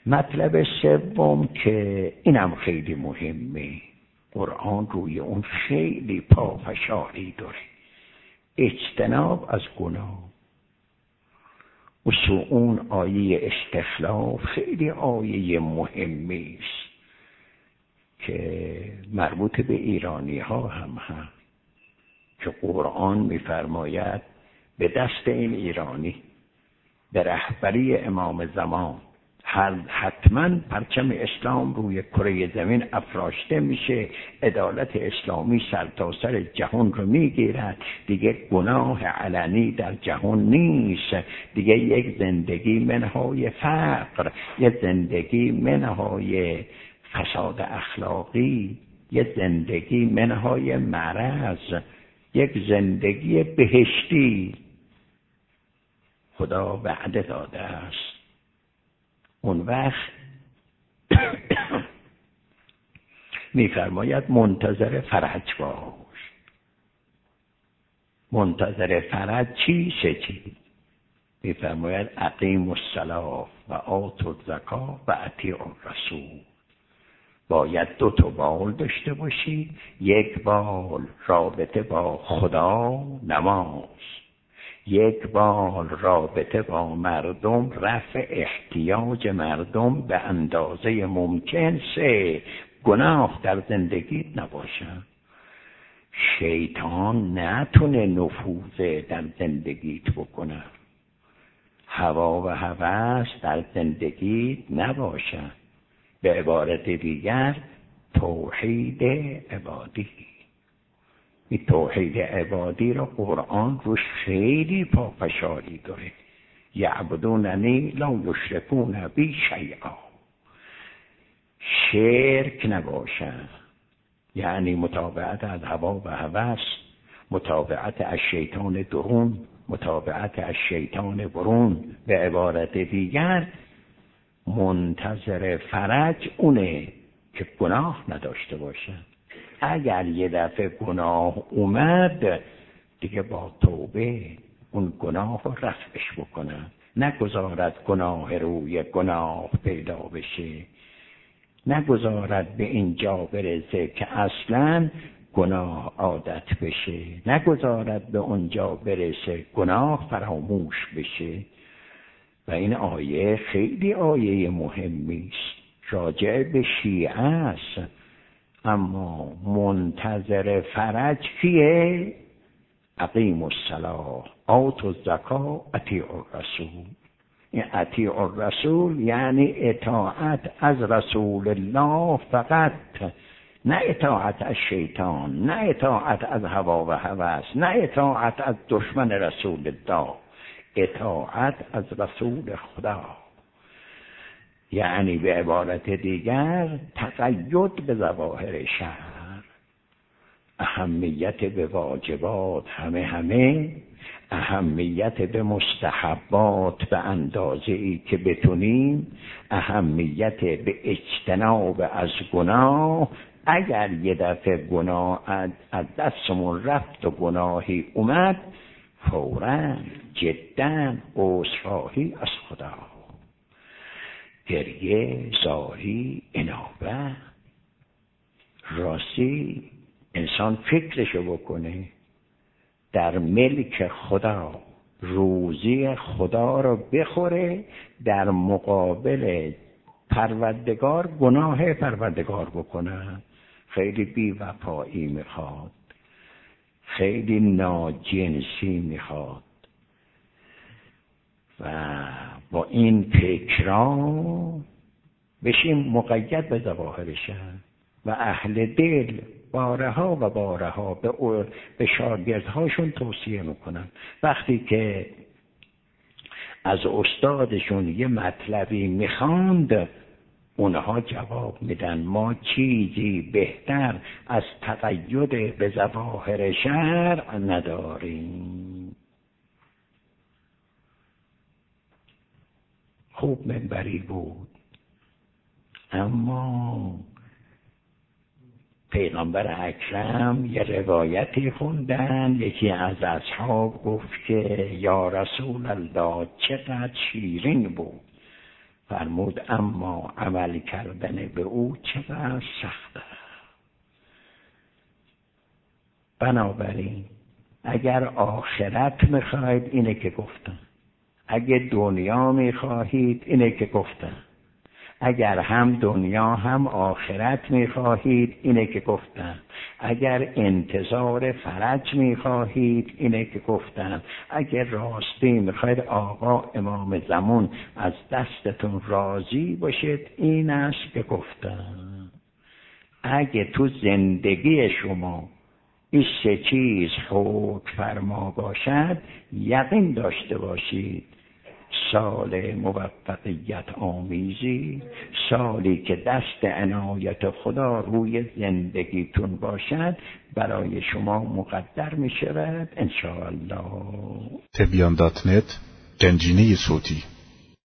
مطلب سوم که اینم خیلی مهمه، قرآن روی اون خیلی پافشاری داره، اجتناب از گناه. اون آیه استخلاف خیلی آیه مهمی است که مربوط به ایرانی ها هم هست که قرآن می‌فرماید به دست این ایرانی به رهبری امام زمان حتما پرچم اسلام روی کره زمین افراشته میشه، عدالت اسلامی سرتاسر جهان رو میگیرد، دیگه گناه علنی در جهان نیست، دیگه یک زندگی منهای فقر، یک زندگی منهای فساد اخلاقی، یک زندگی منهای مرض، یک زندگی بهشتی خدا وعده داده است. اون وقت می‌فرماید منتظر فرج باش. منتظر فرج چی؟ می‌فرماید اقیم الصلاة و آتوا الزکاة و اطیعوا الرسول. باید 2 بال داشته باشی، یک بال رابطه با خدا نماز، یک بال رابطه با مردم رفع احتیاج مردم به اندازه ممکن، 3 گناه در زندگیت نباشه، شیطان نتونه نفوذ در زندگیت بکنه، هوا و هوس در زندگیت نباشه، به عبارت دیگر توحید عبادی. این توحید عبادی رو قرآن روش خیلی پافشاری داره، یعبدوننی لا یشرکون بی شیئا، شرک نباشه، یعنی متابعت از هوا و هوس، متابعت از شیطان درون، متابعت از شیطان برون. به عبارت دیگر منتظر فرج اونه که گناه نداشته باشه. اگر یه دفعه گناه اومد دیگه با توبه اون گناه رو رفعش بکنه، نگذارد گناه روی گناه پیدا بشه، نگذارد به اینجا برسه که اصلاً گناه عادت بشه، نگذارد به اونجا برسه گناه فراموش بشه. و این آیه خیلی آیه مهمی است، راجع به شیعه است، اما منتظر فرج کیه؟ اقیم الصلاة آتوا الزکاة اطیعوا الرسول. این اطیعوا الرسول یعنی اطاعت از رسول الله فقط، نه اطاعت از شیطان، نه اطاعت از هوا و هوس، نه اطاعت از دشمن رسول الله، اطاعت از رسول خدا. یعنی به عبارت دیگر تقید به ظواهر شرع، اهمیت به واجبات همه، اهمیت به مستحبات به اندازه‌ای که بتونیم، اهمیت به اجتناب از گناه. اگر یه دفعه گناه از دستمون رفت و گناهی اومد، فوراً جداً عذرخواهی از خدا، گریه، زاری، انابه. راستی انسان فکرشو بکنه، در ملک خدا روزی خدا رو بخوره، در مقابل پروردگار گناه پروردگار بکنه. خیلی بی‌وفایی میخواد، خیلی ناجنسی میخواد. و با این فکرها بشیم مقید به ظواهر شرع. و اهل دل بارها و بارها به شاگردهاشون توصیه میکنن وقتی که از استادشون یه مطلبی میخواند، اونها جواب میدن ما چیزی بهتر از تقید به ظواهر شرع نداریم. خوب منبری بود، اما پیغمبر اکرم یه روایتی خوندن، یکی از اصحاب گفت که یا رسول الله چقدر شیرین بود. فرمود اما عمل کردن به او چقدر سخته. بنابراین اگر آخرت میخواهید اینه که گفتم، اگر دنیا میخواهید اینه که گفتم، اگر هم دنیا هم آخرت میخواهید اینه که گفتم، اگر انتظار فرج میخواهید اینه که گفتم، اگر راستی میخواهید آقا امام زمان از دستتون راضی باشید این است که گفتم. اگه تو زندگی شما این سه چیز حکم فرما باشد یقین داشته باشید سال موفقیت آمیزی، سالی که دست عنایت خدا روی زندگیتون باشد برای شما مقدر می شود انشاءالله. تبیان.net گنجینه صوتی